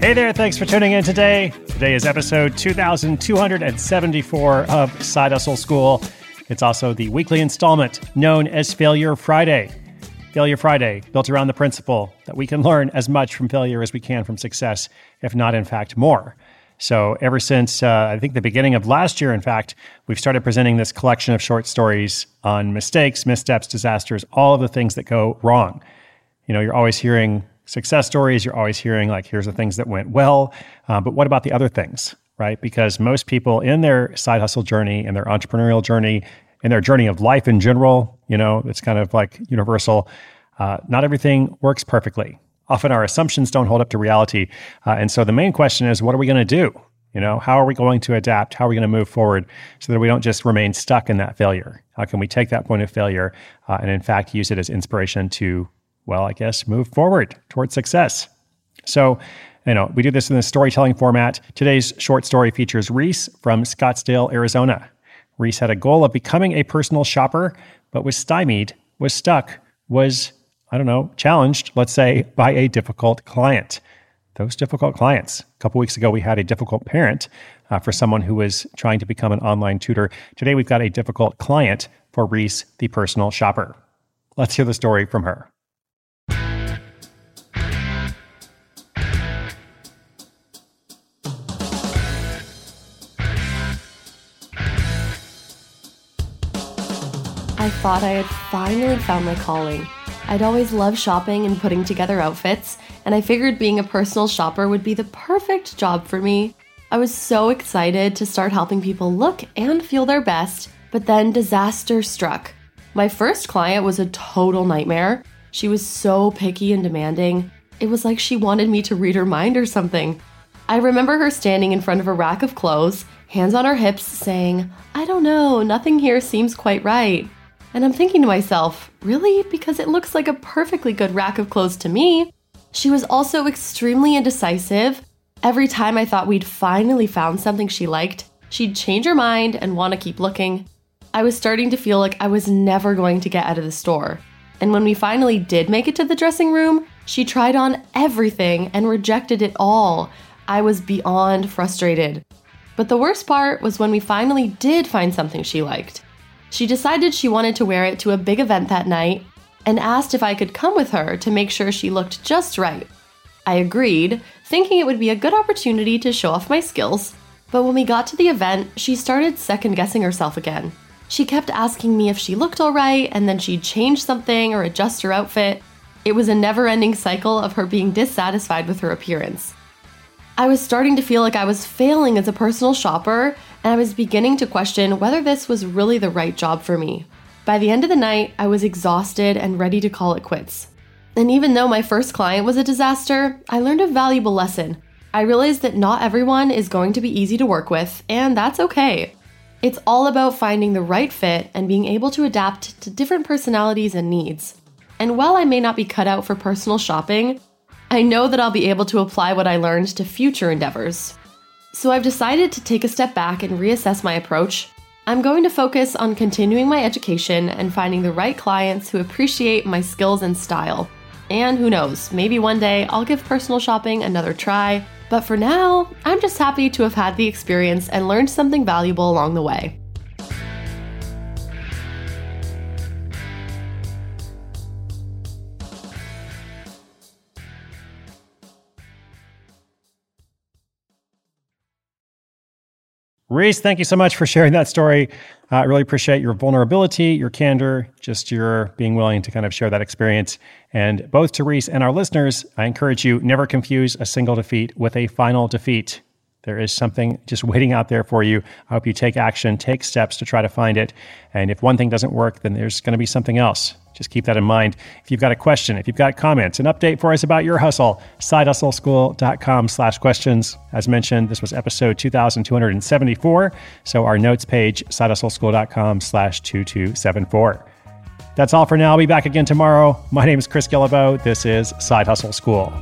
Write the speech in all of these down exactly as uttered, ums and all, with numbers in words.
Hey there, thanks for tuning in today. Today is episode two thousand two hundred seventy-four of Side Hustle School. It's also the weekly installment known as Failure Friday. Failure Friday, built around the principle that we can learn as much from failure as we can from success, if not, in fact, more. So ever since, uh, I think the beginning of last year, in fact, we've started presenting this collection of short stories on mistakes, missteps, disasters, all of the things that go wrong. You know, you're always hearing success stories. You're always hearing, like, here's the things that went well. Uh, but what about the other things, right? Because most people in their side hustle journey, in their entrepreneurial journey, in their journey of life in general, you know, it's kind of like universal. Uh, not everything works perfectly. Often our assumptions don't hold up to reality. Uh, and so the main question is, what are we going to do? You know, how are we going to adapt? How are we going to move forward so that we don't just remain stuck in that failure? How can we take that point of failure uh, and in fact use it as inspiration to, well, I guess, move forward towards success? So, you know, we do this in the storytelling format. Today's short story features Reese from Scottsdale, Arizona. Reese had a goal of becoming a personal shopper, but was stymied, was stuck, was, I don't know, challenged, let's say, by a difficult client. Those difficult clients. A couple weeks ago, we had a difficult parent uh, for someone who was trying to become an online tutor. Today, we've got a difficult client for Reese, the personal shopper. Let's hear the story from her. I thought I had finally found my calling. I'd always loved shopping and putting together outfits, and I figured being a personal shopper would be the perfect job for me. I was so excited to start helping people look and feel their best, but then disaster struck. My first client was a total nightmare. She was so picky and demanding. It was like she wanted me to read her mind or something. I remember her standing in front of a rack of clothes, hands on her hips, saying, "I don't know, nothing here seems quite right." And I'm thinking to myself, really? Because it looks like a perfectly good rack of clothes to me. She was also extremely indecisive. Every time I thought we'd finally found something she liked, she'd change her mind and want to keep looking. I was starting to feel like I was never going to get out of the store. And when we finally did make it to the dressing room, she tried on everything and rejected it all. I was beyond frustrated. But the worst part was when we finally did find something she liked. She decided she wanted to wear it to a big event that night and asked if I could come with her to make sure she looked just right. I agreed, thinking it would be a good opportunity to show off my skills, but when we got to the event, she started second-guessing herself again. She kept asking me if she looked all right, and then she'd change something or adjust her outfit. It was a never-ending cycle of her being dissatisfied with her appearance. I was starting to feel like I was failing as a personal shopper, and I was beginning to question whether this was really the right job for me. By the end of the night, I was exhausted and ready to call it quits. And even though my first client was a disaster, I learned a valuable lesson. I realized that not everyone is going to be easy to work with, and that's okay. It's all about finding the right fit and being able to adapt to different personalities and needs. And while I may not be cut out for personal shopping, I know that I'll be able to apply what I learned to future endeavors. So I've decided to take a step back and reassess my approach. I'm going to focus on continuing my education and finding the right clients who appreciate my skills and style. And who knows, maybe one day I'll give personal shopping another try. But for now, I'm just happy to have had the experience and learned something valuable along the way. Reese, thank you so much for sharing that story. Uh, I really appreciate your vulnerability, your candor, just your being willing to kind of share that experience. And both to Reese and our listeners, I encourage you, never confuse a single defeat with a final defeat. There is something just waiting out there for you. I hope you take action, take steps to try to find it. And if one thing doesn't work, then there's going to be something else. Just keep that in mind. If you've got a question, if you've got comments, an update for us about your hustle, sidehustleschool.com slash questions. As mentioned, this was episode two thousand two hundred seventy-four. So our notes page, sidehustleschool.com slash 2274. That's all for now. I'll be back again tomorrow. My name is Chris Guillebeau. This is Side Hustle School.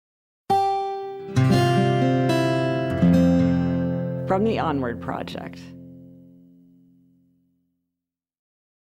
From the Onward Project.